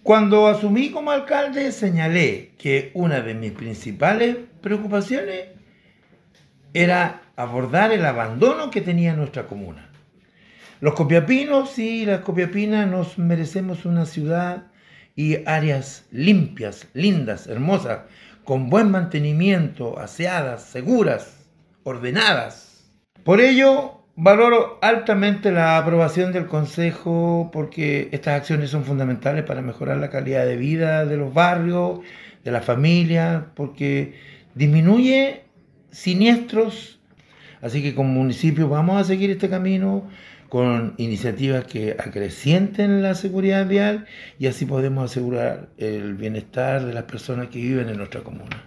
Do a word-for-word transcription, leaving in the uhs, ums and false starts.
Cuando asumí como alcalde, señalé que una de mis principales preocupaciones era abordar el abandono que tenía nuestra comuna. Los copiapinos y las copiapinas nos merecemos una ciudad y áreas limpias, lindas, hermosas, con buen mantenimiento, aseadas, seguras, ordenadas. Por ello, valoro altamente la aprobación del Consejo porque estas acciones son fundamentales para mejorar la calidad de vida de los barrios, de las familias, porque disminuye siniestros. Así que como municipio vamos a seguir este camino con iniciativas que acrecienten la seguridad vial y así podemos asegurar el bienestar de las personas que viven en nuestra comuna.